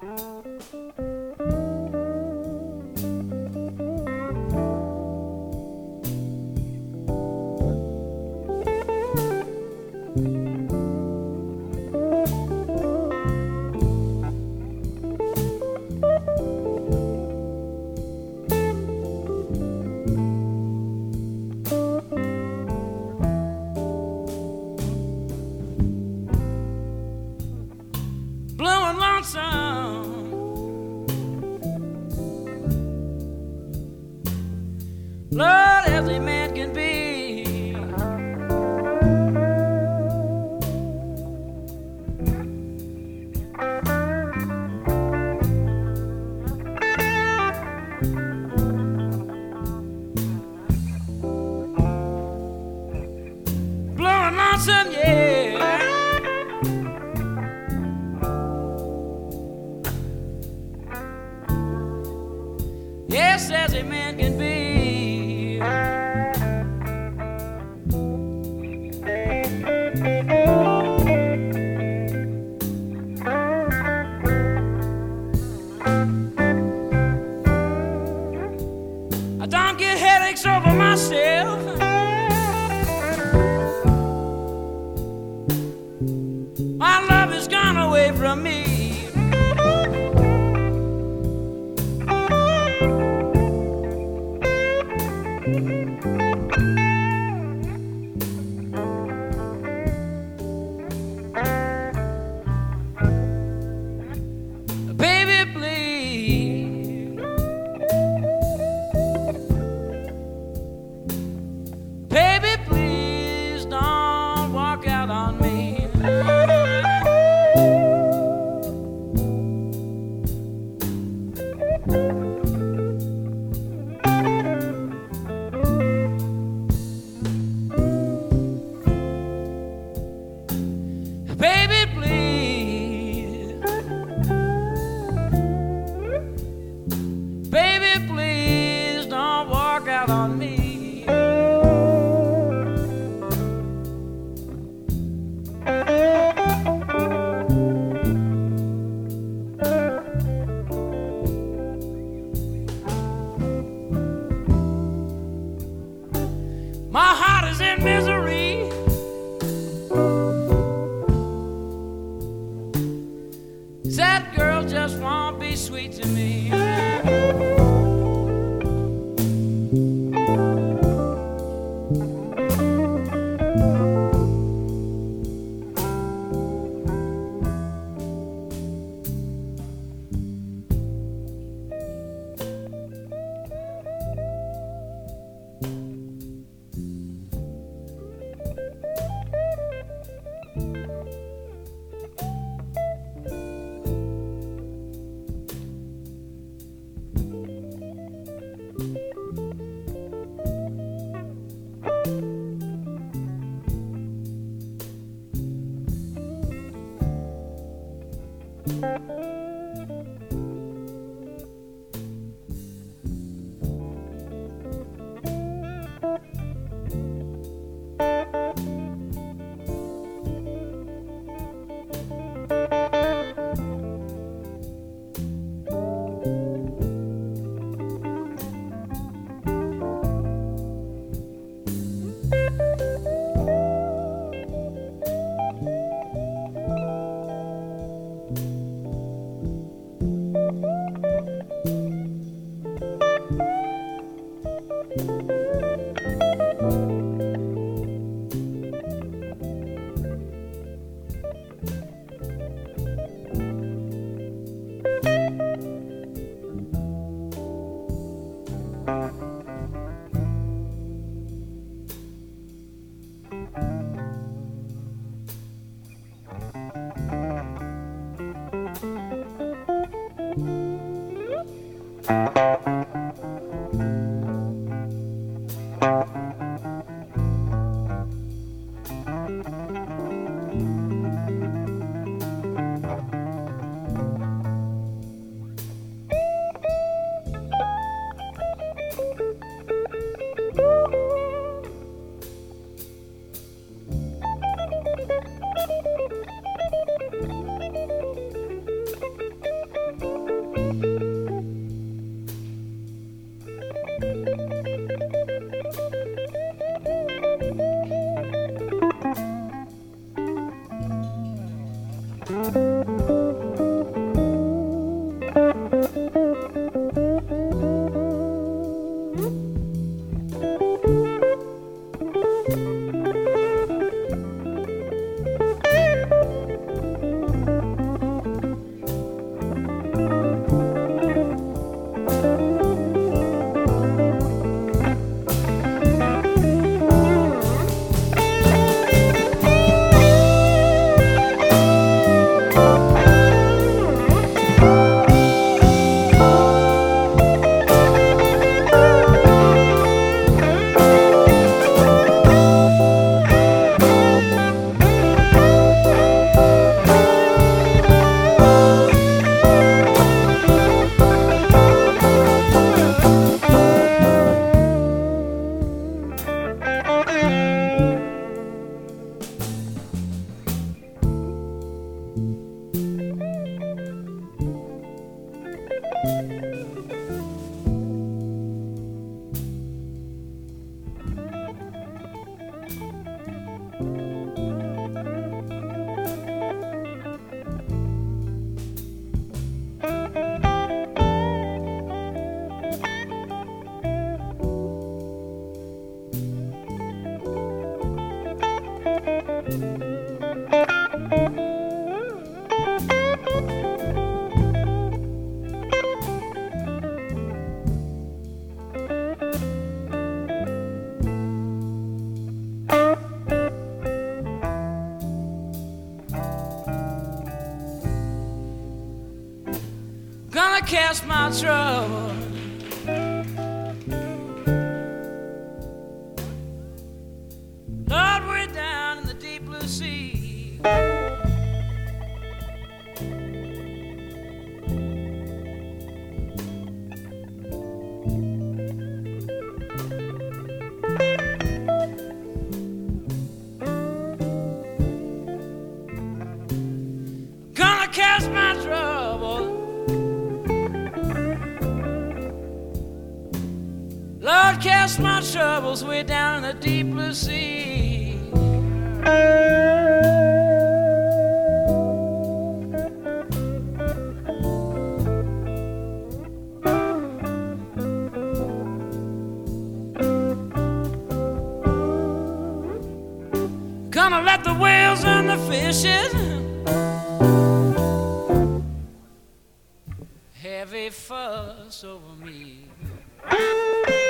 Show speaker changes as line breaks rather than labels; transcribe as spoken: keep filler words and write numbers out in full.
Lord, as a man can be. Blowing lonesome, yeah. Yes, as a man can be. I don't get headaches over myself. My love has gone away from me. Baby, please. Baby, please don't walk out on me. My heart is in misery. That girl just won't be sweet to me. Gonna cast my trouble Lord, we're down in the deep blue sea. Gonna cast my trouble Lord, cast my troubles way down in the deep blue sea. Gonna let the whales and the fishes have a fuss over me.